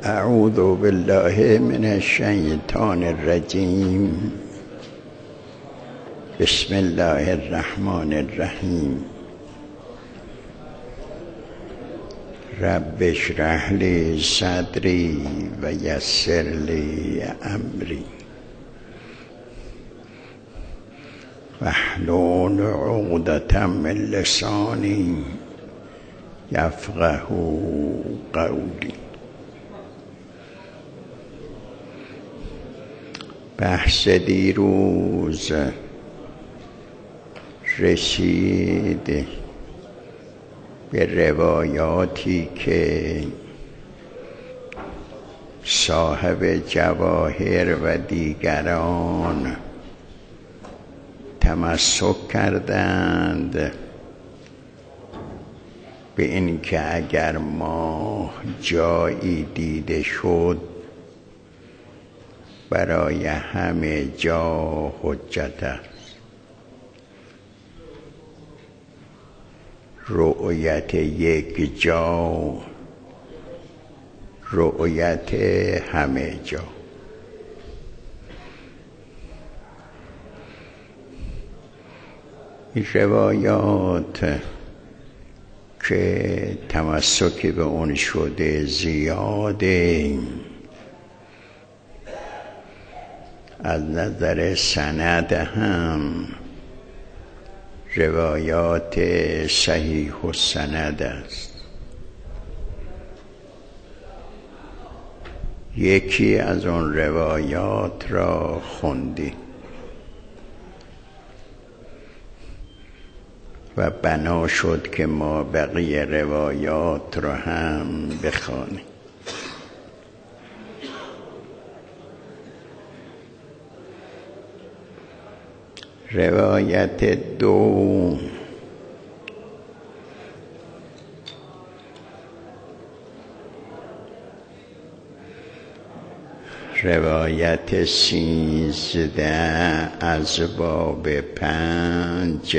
اعوذ بالله من الشیطان الرجیم. بسم الله الرحمن الرحیم. رب اشرح لی صدری و یسر لی امری واحلل عقدة من لسانی یفقهوا قولی. بحث دیروز رسید به روایاتی که صاحب جواهر و دیگران تمسک کردند به این که اگر ماه جایی دیده شد برای همه جا حجت است. رؤیت یک جا رؤیت همه جا. این روایات که تمسک به اون شده زیاده، از نظر سند هم روایات صحیح السند است. یکی از اون روایات را خوندیم و بنا شد که ما بقیه روایات را هم بخوانیم. روایت دو، روایت 13 از باب 5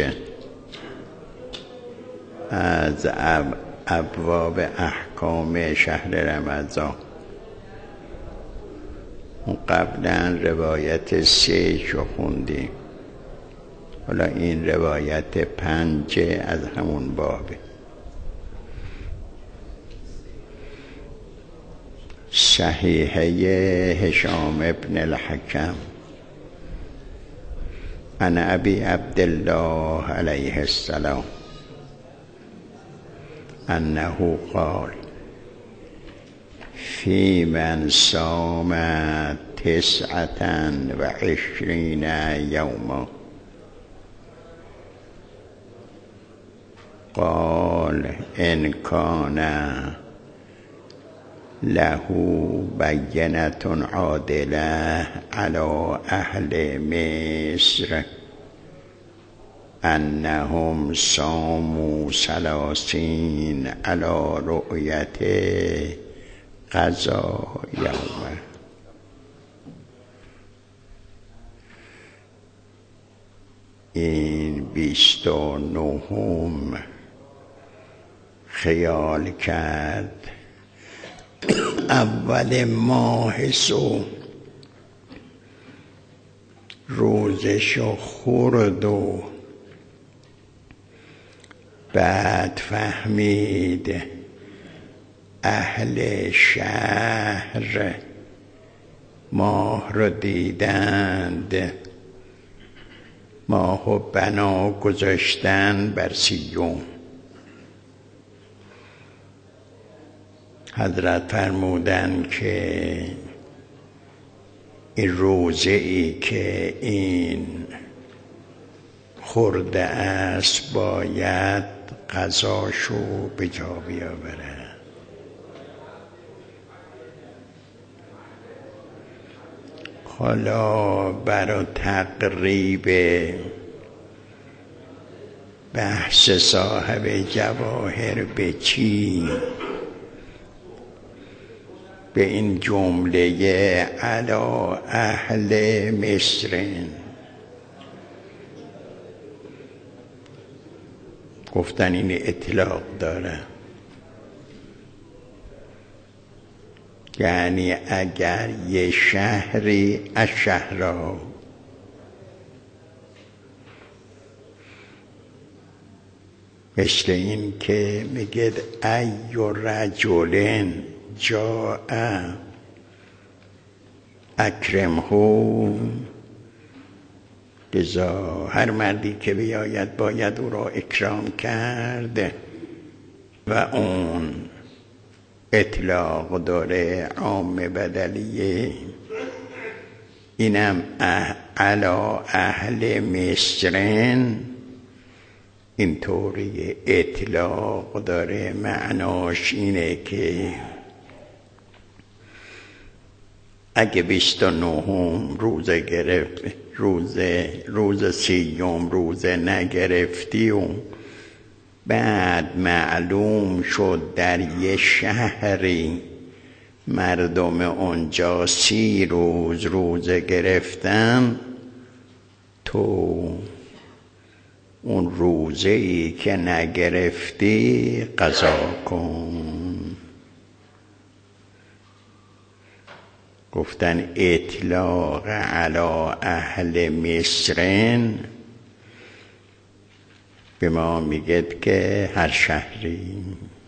از ابواب احکام شهر رمضان. قبلا روایت 3 رو خوندیم، حالا این روایت 5 از همون بابه. صحیحه هشام ابن الحکم عن ابی عبدالله علیه السلام انه قال فی من صام 29 یوما قال ان کان له بینة عادلة علی اهل مصر انهم صاموا 30 علی رؤیت قضا یوما. این 29 خیال کرد اول ماه صوم روزشو خورد و بعد فهمید اهل شهر ماه رو دیدند، ماهو بنا گذاشتن بر 30. حضرت فرمودند که این روزه ای که این خورده است باید قضاشو به جا بیاورد. حالا برای تقریب بحث صاحب جواهر به چی؟ به این جمله علی اهل مصر گفتن این اطلاق داره. یعنی اگر یه شهری از شهرها مثل این که میگه ای رجل جاء اکرمه، لذا هر مردی که بیاید باید او را اکرام کرد و اون اطلاق داره عام بدلیه. اینم علا اهل مصرن اینطوری اطلاق داره، معناش اینه که اگه 29 روزه گرفت، روز 30 روزه نگرفتی و بعد معلوم شد در یه شهری مردم اونجا 30 روزه گرفتن، تو اون روزه‌ای که نگرفتی قضا کن. گفتن اطلاق علی اهل مصرن به ما میگه که هر شهری.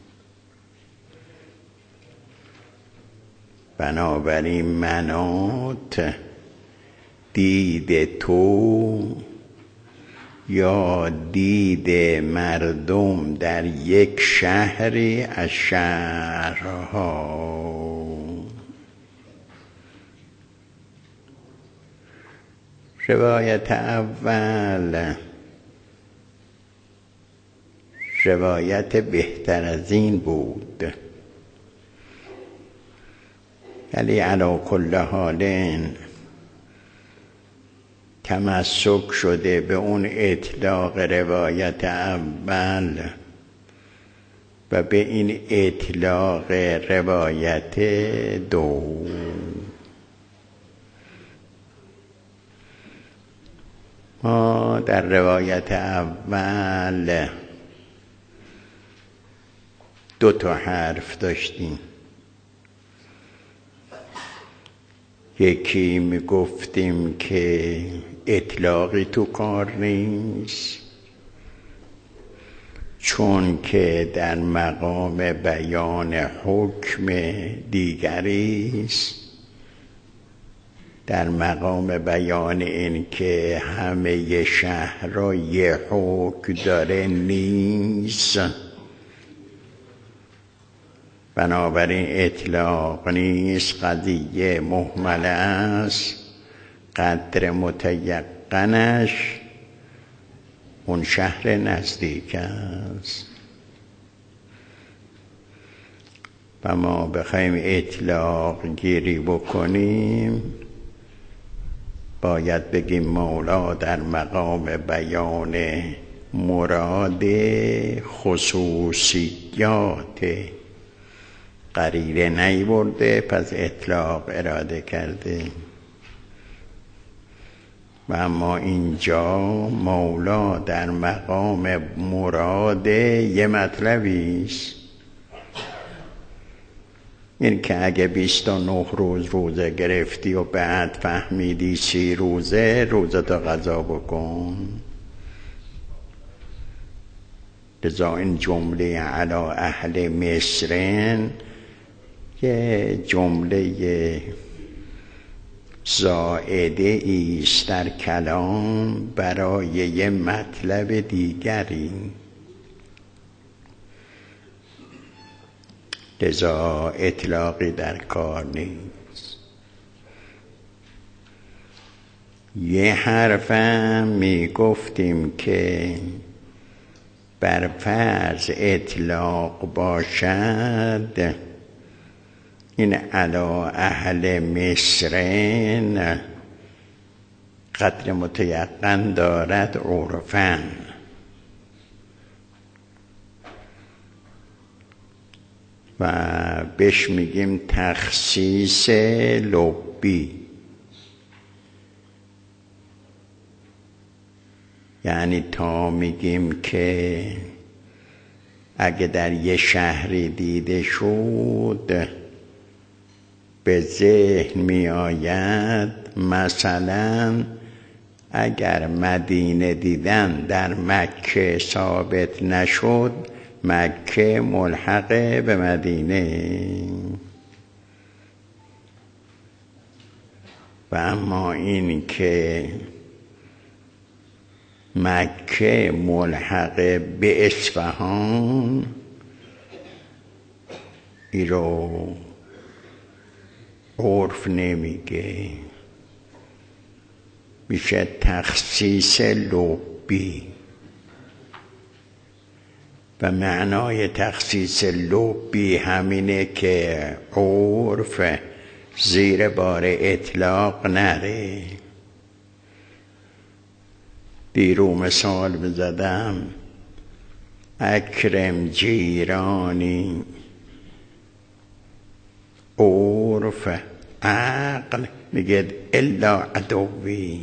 بنابراین منات دید تو یا دید مردم در یک شهری از شهرها. روایت اول روایت بهتر از این بود، ولی علی کل حال تمسک شده به اون اطلاق روایت اول و به این اطلاق روایت دو. ما در روایت اول 2 حرف داشتیم. یکی میگفتیم که اطلاقی تو کار نیست، چون که در مقام بیان حکم دیگری است، در مقام بیان این که همه شهر را یه حکم داره نیست. بنابراین اطلاق نیست، قضیه محمل است، قدر متیقنش اون شهر نزدیک است. و ما بخوایم اطلاق گیری بکنیم باید بگیم مولا در مقام بیان مراد خصوصیات قرینه نیورده، پس اطلاق اراده کرده. و اما اینجا مولا در مقام مراد یه مطلبی است، این که اگه 29 روزه گرفتی و بعد فهمیدی 30 روزتو قضا بکن. لذا این جمله علی اهل مصرن یه جمله زائده ایست در کلام برای یه مطلب دیگری، لذا اطلاقی در کار نیست. یه حرفم میگفتیم که بر فرض اطلاق باشد، این علی اهل مصرن قدر متیقن دارد عرفاً، و بهش میگیم تخصیص لبی. یعنی تا میگیم که اگه در یه شهری دیده شد به ذهن می آید مثلا اگر مدینه دیدن در مکه ثابت نشد، مکه ملحق به مدینه، و اما این که مکه ملحق به اصفهان، این رو عرف نمیگه، میشه تخصیص لبی. و معنای تخصیص لبی همینه که عرف زیر بار اطلاق نره. دیرو مثال بزدم، اکرم جیرانی، عرف عقل میگه الا عدوی،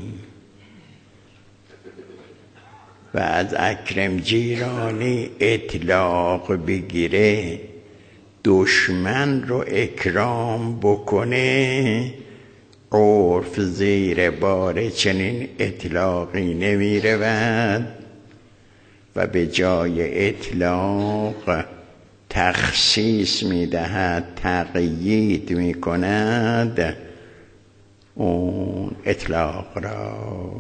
و از اکرم جیرانی اطلاق بگیره دشمن رو اکرام بکنه، عرف زیر بار چنین اطلاقی نمی رود و به جای اطلاق تخصیص می دهد، تقیید می کند اون اطلاق را.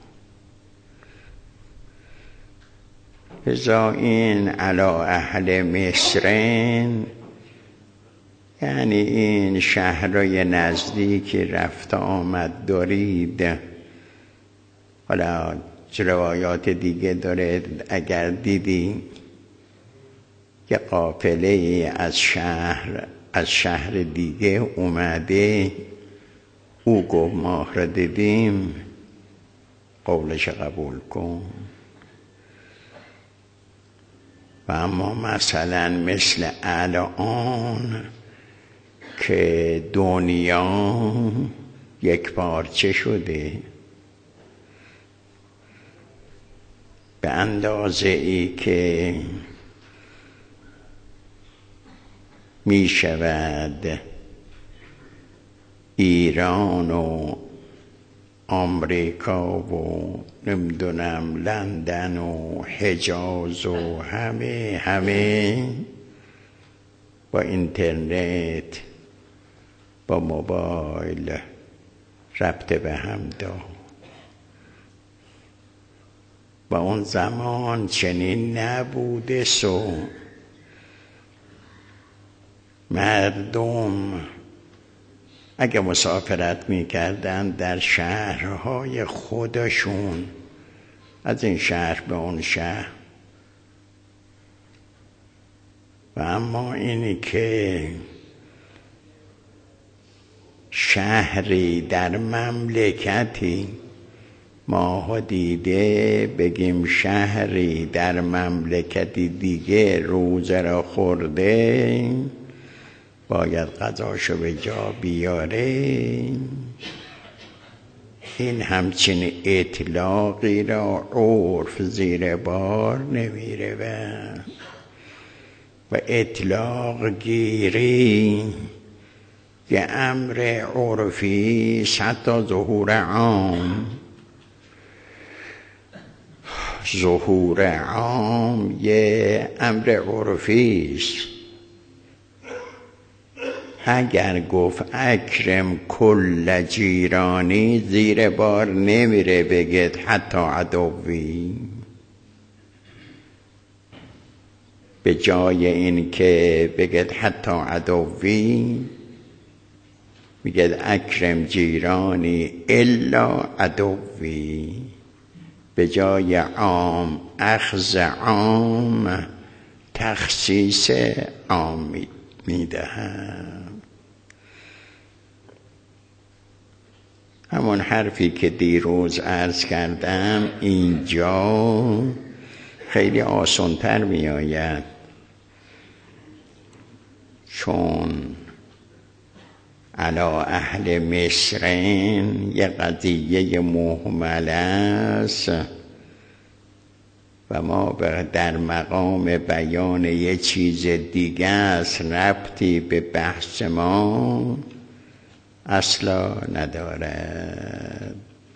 لذا این علا اهل مصرین، یعنی این شهرهای نزدیکی رفت آمد دارید. حالا روایات دیگه داره، اگر دیدی یه قافله از شهر دیگه اومده، او گفت ماه را دیدیم، قولش قبول کن. و اما مثلا مثل الان که دنیا یک پارچه شده، به اندازه ای که می شود ایران و آمریکا و نمیدونم لندن و حجاز و همه با اینترنت با موبایل ربط به هم داد. و اون زمان چنین نبوده، مردم اگه مسافرت میکردن در شهرهای خودشون، از این شهر به اون شهر، و اما اینی که شهری در مملکتی ماها دیده بگیم شهری در مملکتی دیگه روزه را خورده باید قضاشو به جا بیاره، این همچین اطلاقی را عرف زیر بار نمیره و اطلاق گیری یه امر عرفی، حتی ظهور عام یه امر عرفیست. اگر گفت اکرم کل جیرانی، زیر بار نمیره بگید حتی عدوی. به جای این که بگید حتی عدوی، میگید اکرم جیرانی الا عدوی. به جای عام اخذ عام، تخصیص عام میدهم. همون حرفی که دیروز عرض کردم اینجا خیلی آسان‌تر می آید، چون علا اهل مصرین یه قضیه مهمل است و ما در مقام بیان یه چیز دیگه است، ربطی به بحث ما اصلا ندارد.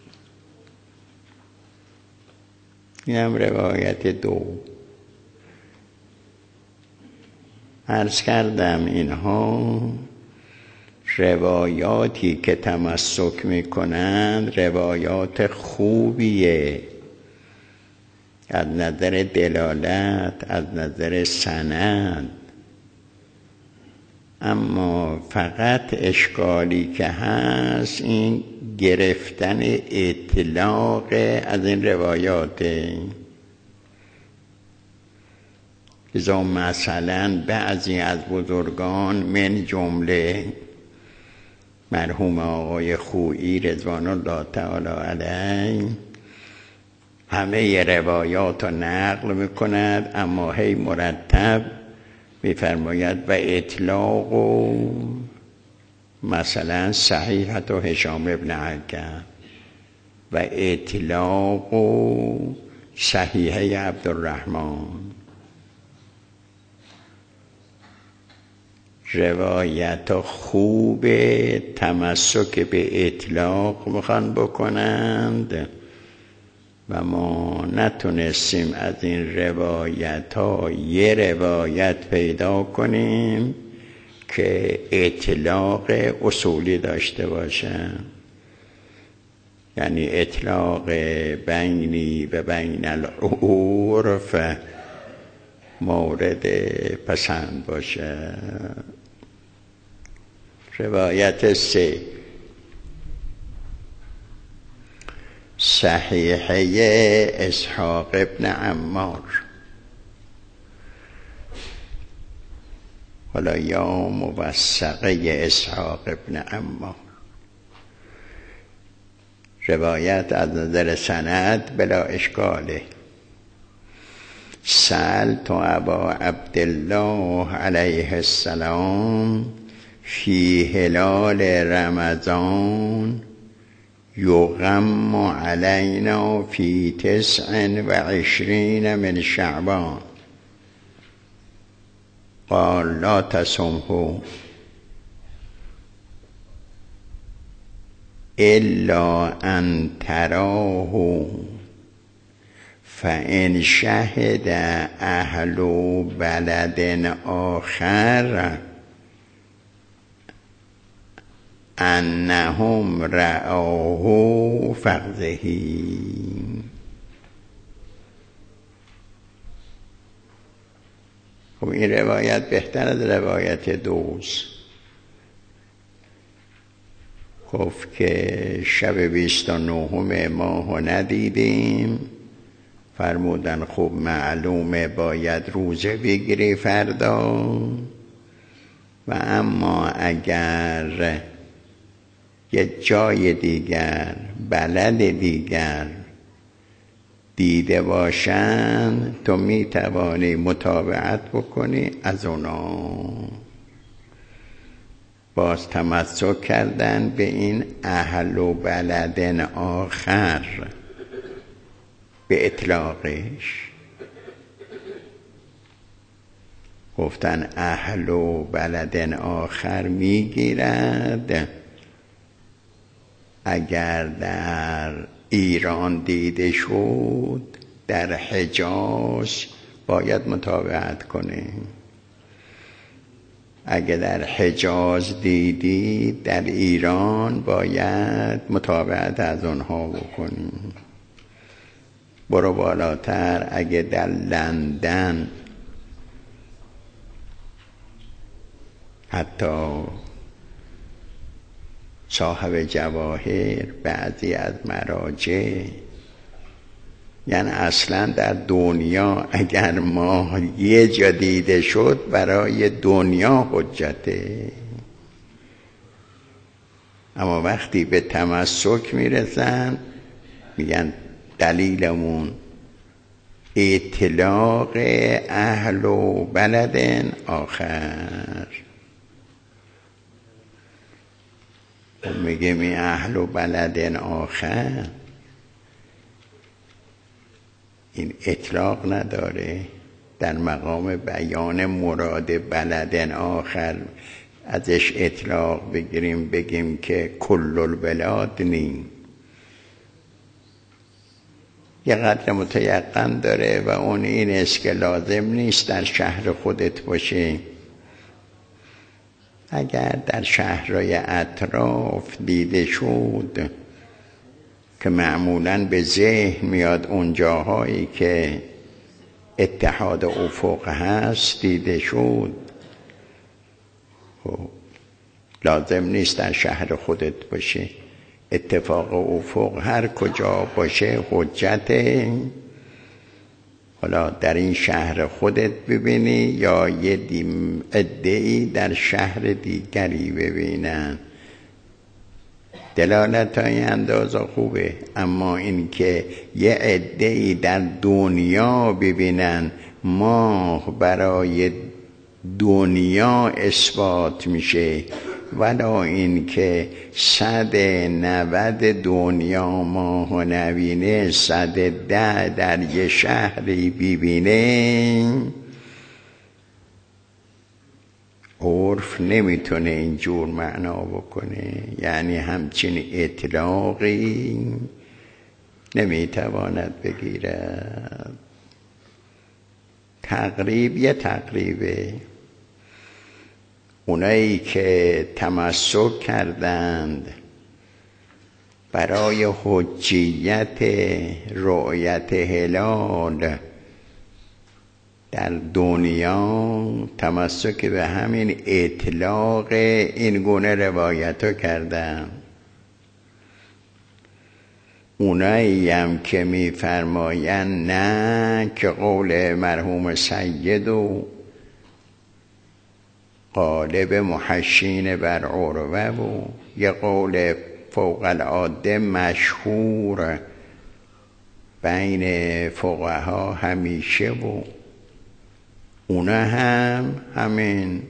اینم روایت دو. عرض کردم اینها روایاتی که تمسک میکنند روایات خوبیه از نظر دلالت، از نظر سند، اما فقط اشکالی که هست این گرفتن اطلاق از این روایاته. لذا مثلا بعضی از بزرگان من جمله مرحوم آقای خویی رضوان الله تعالی علیه همه روایات رو نقل میکند، اما هی مرتب میفرماید و اطلاق و مثلا صحیحت و هشام ابن حکم و اطلاق و صحیحه عبدالرحمن. روایت خوب تمسک به اطلاق میخوان بکنند و ما نتونستیم از این روایت ها یه روایت پیدا کنیم که اطلاق اصولی داشته باشه، یعنی اطلاق بینی و بین العرف مورد پسند باشه. روایت سه صحیحه اسحاق ابن عمار، حالا یا موثقه اسحاق ابن عمار. روایت از نظر سند بلا اشکاله. سألت ابا عبدالله علیه السلام فی هلال رمضان یغم علینا فی 29 من شعبان قال لا تصمه الا ان تراه فان شهد اهل بلد آخر انهم رأوه فقذهی. خب این روایت بهتر از روایت دوست. گفت که شب 29 ماه ندیدیم، فرمودن خب معلومه باید روزه بگیری فردا، و اما اگر یه جای دیگر بلد دیگر دیده باشن تو میتوانی متابعت بکنی از اونا. باز تمسک کردن به این اهل و بلد آخر به اطلاقش. گفتن اهل و بلد آخر میگیرد اگر در ایران دیده شد در حجاز باید متابعت کنه، اگر در حجاز دیدی در ایران باید متابعت از اونها بکنی. برو بالاتر، اگه در لندن حتی صاحب جواهر بعضی از مراجع، یعنی اصلا در دنیا اگر ماه یه جا دیده شد برای دنیا حجته، اما وقتی به تمسک میرسن میگن دلیلمون اطلاق اهل و بلد آخر. میگه می اهل و بلد آخر این اطلاق نداره، در مقام بیان مراد بلد آخر ازش اطلاق بگیریم بگیم که کل البلاد نیم، یه قدر متیقن داره و اون این است که لازم نیست در شهر خودت باشه. اگر در شهرهای اطراف دیده شد که معمولاً به ذهن میاد اون جاهایی که اتحاد افق هست دیده شد، لازم نیست در شهر خودت باشه. اتفاق افق هر کجا باشه حجته، حالا در این شهر خودت ببینی یا یه عده‌ای در شهر دیگری ببینن، دلالت های اندازه خوبه، اما این که یه عده‌ای در دنیا ببینن ماه برای دنیا اثبات میشه، ولا این که 190 دنیا ماه نبینه 110 در یه شهری ببینه، عرف نمیتونه اینجور معنا بکنه. یعنی همچین اطلاقی نمیتواند بگیرد. تقریب یه تقریبه. اونایی که تمسک کردند برای حجیت رؤیت هلال در دنیا، تمسک به همین اطلاق این گونه روایت ها کردن. اونایی هم که میفرمایند نه، که قول مرحوم سید و غالب محشین بر عروه و یه قول فوق العاده مشهور بین فقها همیشه و اونا هم همین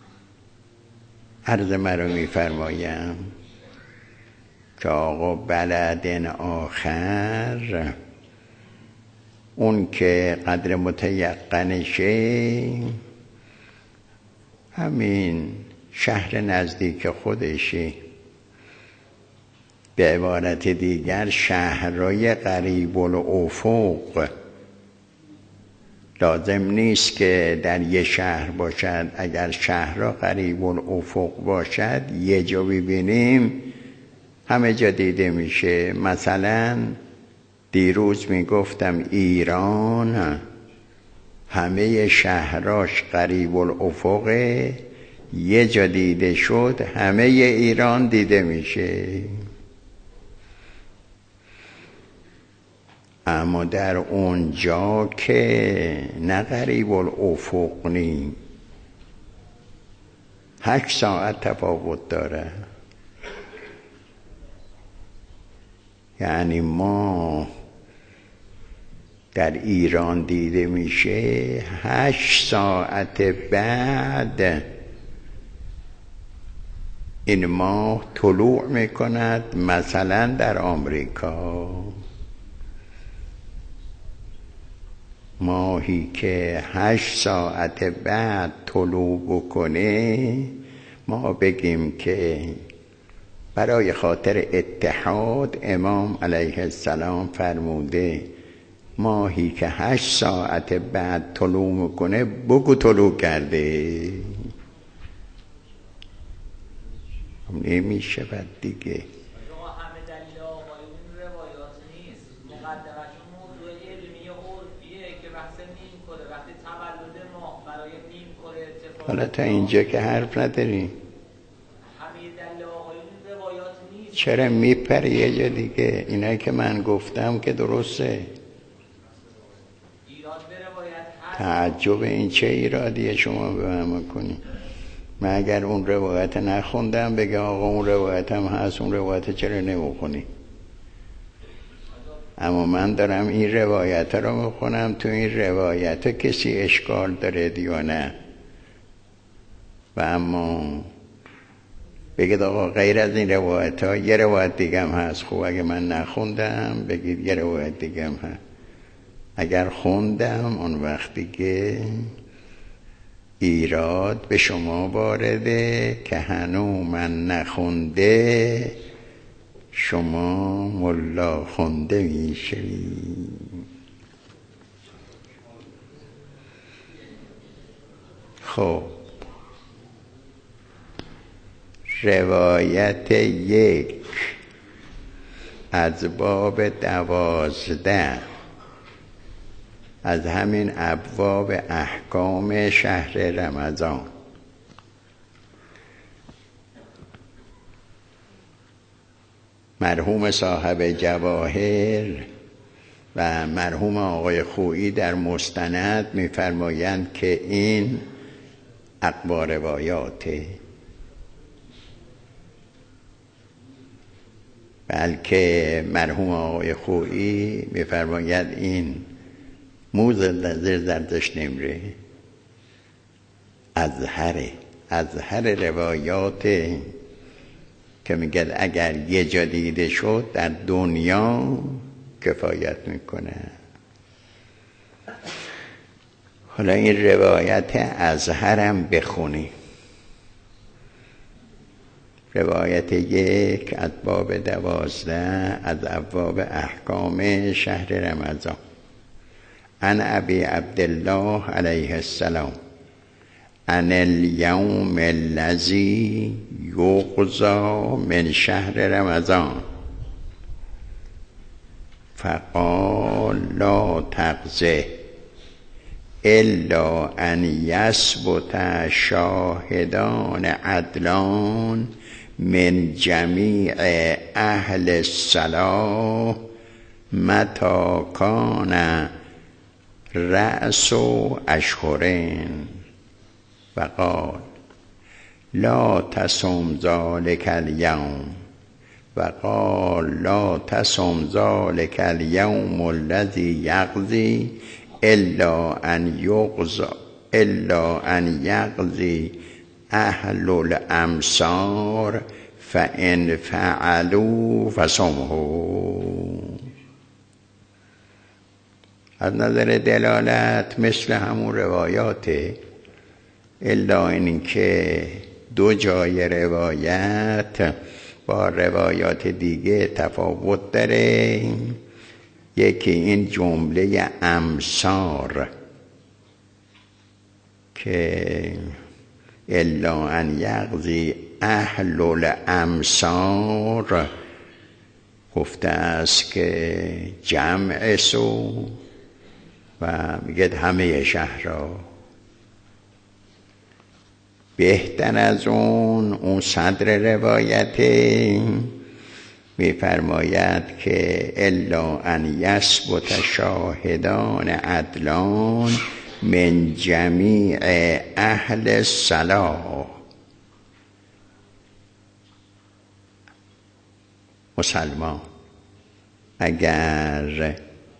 عرض مرا میفرمایم که آقا بلدن آخر اون که قدر متیقنشه همین شهر نزدیک خودشه. به عبارت دیگر شهرهای قریب الافق لازم نیست که در یه شهر باشد. اگر شهرها قریب الافق باشد یه جا ببینیم همه جا دیده میشه. مثلا دیروز میگفتم ایران همه شهراش قریب الافقه، یه جا دیده شد همه ایران دیده میشه. اما در اونجا که نه قریب الافق نی، 8 ساعت تفاوت داره. یعنی ما در ایران دیده میشه 8 ساعت بعد این ماه طلوع میکند. مثلا در آمریکا ماهی که 8 ساعت بعد طلوع بکنه ما بگیم که برای خاطر اتحاد امام علیه السلام فرموده ماهی که 8 ساعت بعد طلوع میکنه بگو طلوع کرده. نمیشه بعد دیگه. حالا تا اینجا که حرف نداریم. چرا میپری یه جا دیگه؟ اینایی که من گفتم که درسته. تعجب این چه ایرادیه شما به من میکنی؟ من اگر اون روایت نخوندم بگه آقا اون روایت هم هست، اون روایت چرا نمیخونی؟ اما من دارم این روایت رو میخونم. تو این روایت کسی اشکال داره یا نه؟ و اما بگید آقا غیر از این روایت ها یه روایت دیگه هم هست. خب اگه من نخوندم بگید یه روایت دیگه هم هست. اگر خوندم اون وقت دیگه ایراد به شما وارده که هنو من نخونده شما ملا خونده میشوی. خب روایت 1 از باب 12 از همین ابواب احکام شهر رمضان. مرحوم صاحب جواهر و مرحوم آقای خویی در مستند می‌فرمایند که این اقوا روایاته، بلکه مرحوم آقای خویی می‌فرماید این موز زیر زردش نمیره، ازهر روایات که میگه اگر یه جا دیده شد در دنیا کفایت میکنه. حالا این روایت ازهرم بخونی. روایت 1 از باب 12 از ابواب احکام شهر رمضان. عن ابی عبدالله علیه السلام عن الیوم الذی یغزا من شهر رمضان فقال لا تغزه الا ان یثبت شاهدان عدلان من جمیع اهل الصلاح متی کان رأس اشهرین وقال لا تصم ذلك اليوم وقال لا تصم ذلك اليوم الذي يغزي الا ان يغزي اهل الامصار فان فعلوا فصمه. از نظر دلالت مثل همون روایاته، الا این که 2 جای روایت با روایات دیگه تفاوت داره. یکی این جمله امصار که الا ان یغزی اهل الامصار گفته است که جمع سو و میگه همه شهرها. بهتر از اون صدر روایت میفرماید که الا ان یثبت شاهدان عدلان من جمیع اهل الصلاح. مسلمان اگر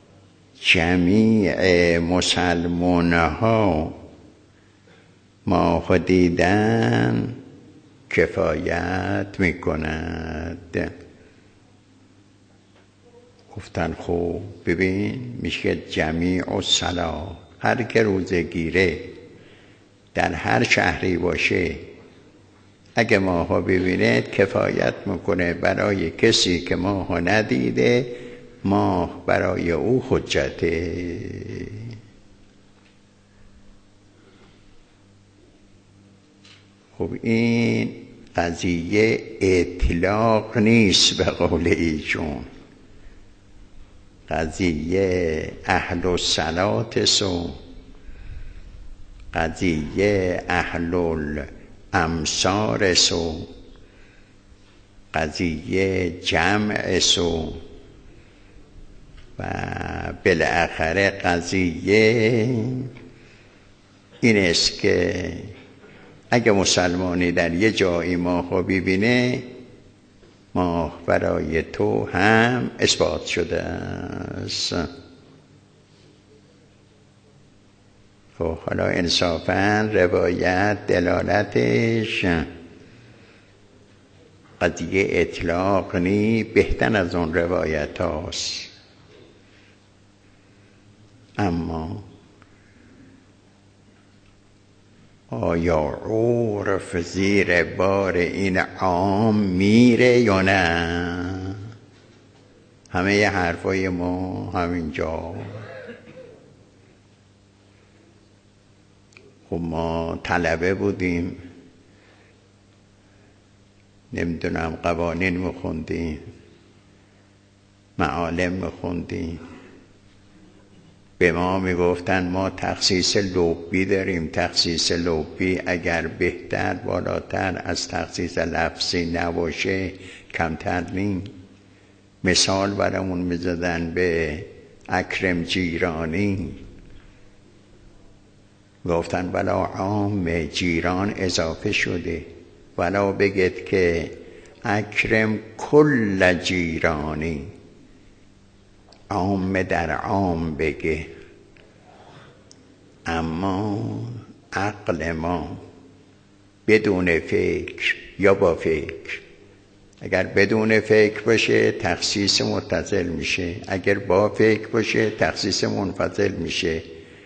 جمیع مسلمان ها ماه دیدن کفایت میکند. گفتن خب ببین میشه جمیع الصلاح، هر که روزه گیره در هر شهری باشه اگه ماها ببینه کفایت میکنه برای کسی که ماها ندیده، ماه برای او حجته. خب این قضیه اطلاق نیست به قول ایشون، قضیه اهل الصلاة سو، قضیه اهل الامصار سو، قضیه جمع سو و بالاخره قضیه این است که اگه مسلمانی در یه جایی ماه ببینه، ماه برای تو هم اثبات شده است. خب حالا انصافاً روایت دلالتش قضیه اطلاق نی، بهتر از اون روایت هاست. اما آیا عرف زیر بار این عام میره یا نه؟ همه ی حرفای ما همینجا. خب ما طلبه بودیم، نمیدونم قوانین میخوندیم، معالم میخوندیم، به ما میگفتن ما تخصیص لغوی داریم. تخصیص لغوی اگر بهتر بالاتر از تخصیص لفظی نباشه کمتر نیم. مثال برامون میزدن به اکرم جیرانی، گفتن بلا عام جیران اضافه شده، ولا بگید که اکرم کل جیرانی، عام در عام بگه. اما عقل ما بدون فکر یا با فکر، اگر بدون فکر باشه تخصیص متصل میشه، اگر با فکر باشه تخصیص منفصل میشه.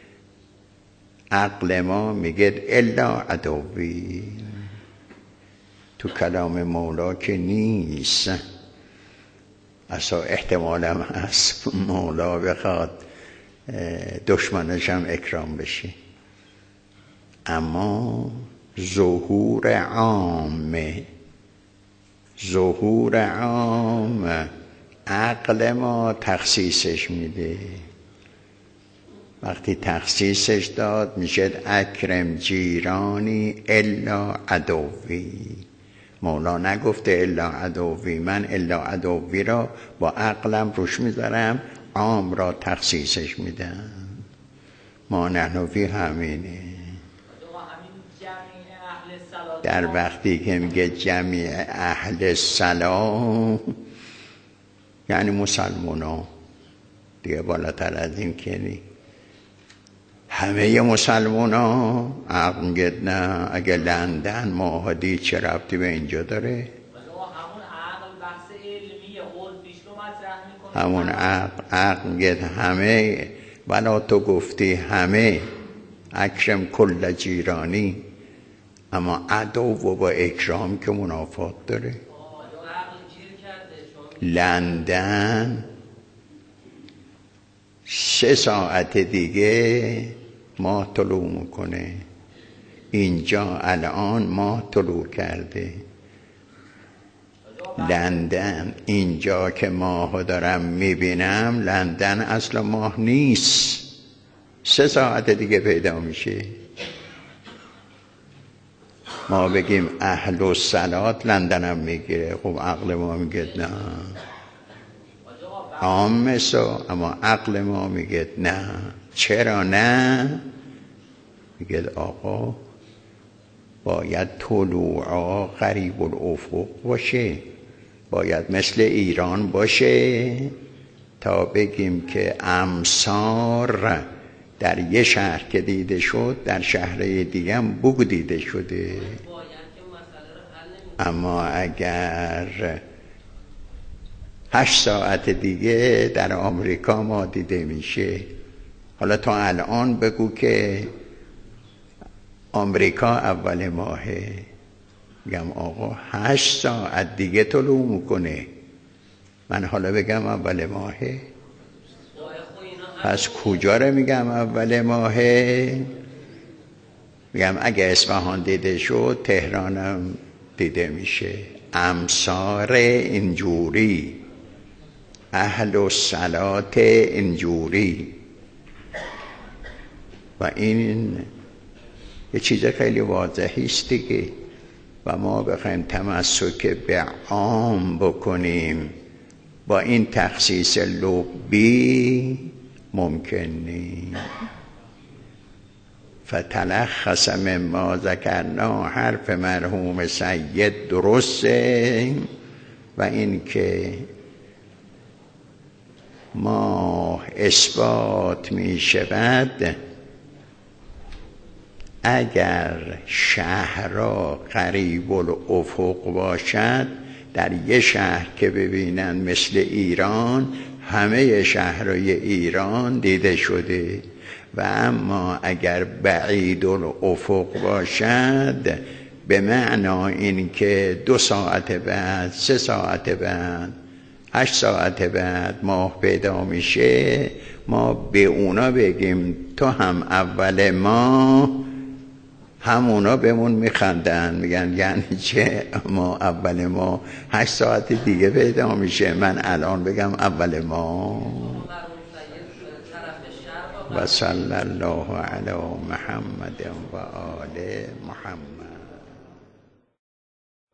عقل ما میگه الا عدوی، تو کلام مولا که نیست. اصلا احتمالم هست مولا بخواد دشمنش هم اکرام بشه. اما ظهور عامه، ظهور عام عقل ما تخصیصش میده. وقتی تخصیصش داد میشه اکرم جیرانی الا عدوی. مولا نگفته الا عدوی، من الا عدوی را با عقلم روش میذارم، عام را تخصیصش میدم. ما نحنفی همینه. در وقتی که میگه جمعی اهل سلام یعنی مسلمان ها دیگه، بالاتر از این که نی. همه مسلمان ها عقل میگه نه، اگه لندن ماهدی چه ربطی به اینجا داره؟ همون عقل میگه همه، ولا تو گفتی همه اکرم کل جیرانی، اما عدو و با اکرام که منافات داره. لندن 3 ساعت دیگه ماه طلوع میکنه، اینجا الان ماه طلوع کرده. لندن اینجا که ماهو دارم میبینم، لندن اصلا ماه نیست، 3 ساعت دیگه پیدا میشه. ما بگیم اهل الصلات لندن هم میگیره، خب عقل ما میگه نه عام سو، اما عقل ما میگه نه. چرا نه؟ میگه آقا باید طلوعا قریب الافق باشه، باید مثل ایران باشه تا بگیم که امسار در یه شهر که دیده شد در شهرهای دیگه هم بگو دیده شده. اما اگر 8 ساعت دیگه در آمریکا ما دیده میشه، حالا تا الان بگو که آمریکا اول ماهه، میگم آقا 8 ساعت دیگه طلوع میکنه، من حالا بگم اول ماهه؟ پس کجا رو میگم اول ماهه؟ میگم اگه اصفهان دیده شد تهرانم دیده میشه. امسار اینجوری، اهل الصلات اینجوری. و این یه چیز خیلی واضحی است دیگه. و ما بخوایم تمسک به عام بکنیم با این تخصیص لغوی ممکن نیست. فتلخص مما ذکرنا، حرف مرحوم سید درسته. و این که ما اثبات می شود اگر شهرها قریب الافق باشد، در یه شهر که ببینن مثل ایران، همه شهرهای ایران دیده شده. و اما اگر بعید الافق باشد به معنا این که 2 ساعت بعد، 3 ساعت بعد، 8 ساعت بعد ماه پیدا میشه، ما به اونا بگیم تو هم اول ماه، همونا بهمون میخندن، میگن یعنی چه ما اول ماه 8 ساعت دیگه پیدا میشه، من الان بگم اول ماه. و صلی الله علی محمد و آل محمد.